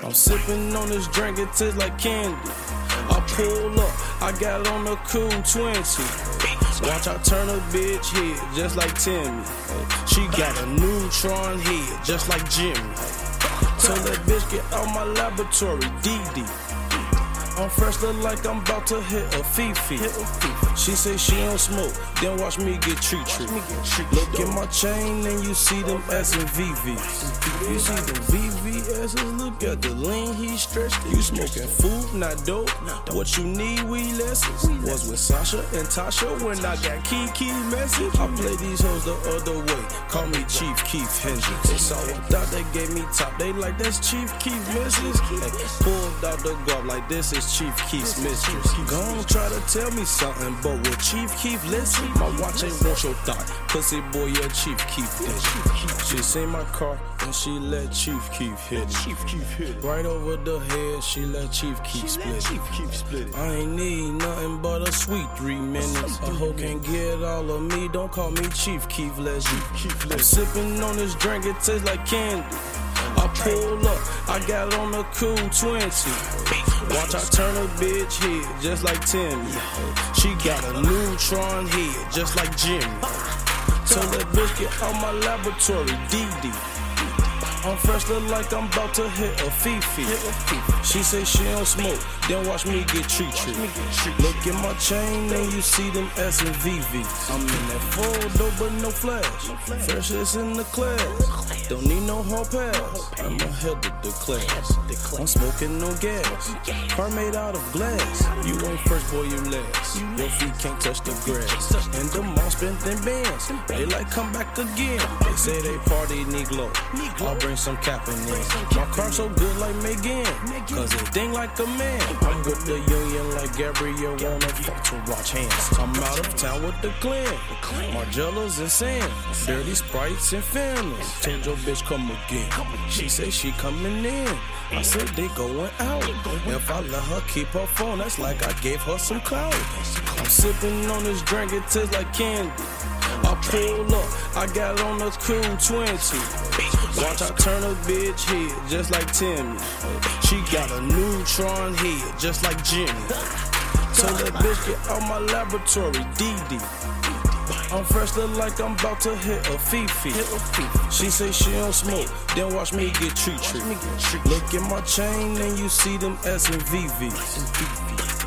I'm sipping on this drink, it tastes like candy. I pull up, I got on a cool 20. Watch I turn a bitch head, just like Timmy. She got a neutron head, just like Jimmy. Tell that bitch get out my laboratory, DD. I'm fresh, look like I'm about to hit a Fifi. She say she don't smoke, then watch me get treat. Look at my chain and you see them S and VVs. You see them VVS's, look at the lean he stretched. You smoking food, not dope. What you need, we lessons. Was with Sasha and Tasha when I got Kiki message. I play these hoes the other way, call me Chief Keef Hendrix. They saw what thought they gave me top, they like that's Chief Keef message. Hey, pulled out the guap like this is Chief Keef's mistress. Gon' try to tell me something, but will Chief Keef listen? My watch ain't want your thought, pussy boy, your Chief Keef did. She seen my car and she let Chief Keef hit it. Right over the head, she let Chief Keef split it. I ain't need nothing but a sweet 3 minutes. A hoe can't get all of me, don't call me Chief Keef legend. I'm sipping on this drink, it tastes like candy. I pull up, I got on a cool 20. Watch I turn a bitch head, just like Timmy. She got a neutron head, just like Jimmy. Tell that bitch get out my laboratory, DD. I'm fresh, look like I'm about to hit a Fifi. She say she don't smoke, then watch me get treat. Look at my chain and you see them S and VVs. I'm in that full dope but no flash. Freshest in the class. Don't need no hall pass. I'm ahead of the class. I'm smoking no gas. Car made out of glass. You ain't first, boy, you last. Your feet can't touch the grass. And the mom spent them bands. They like come back again. They say they party Negro. I'll bring some capping in. My car so good like Megan, cause it ding like a man. I'm with the union like Gabrielle, wanna fuck to watch hands. I'm out of town with the clan. Margellas and sand, dirty Sprites and families. Told your bitch come again. She say she coming in. I said they going out. If I let her keep her phone, that's like I gave her some clout. I'm sipping on this drink, it tastes like candy. I pull up, I got on a cool 20. Watch I turn a bitch head, just like Timmy. She got a neutron head, just like Jimmy. Tell that bitch get out my laboratory, DD. I'm fresh, look like I'm about to hit a Fifi. She say she don't smoke, then watch me get treat. Look at my chain and you see them S and VVs.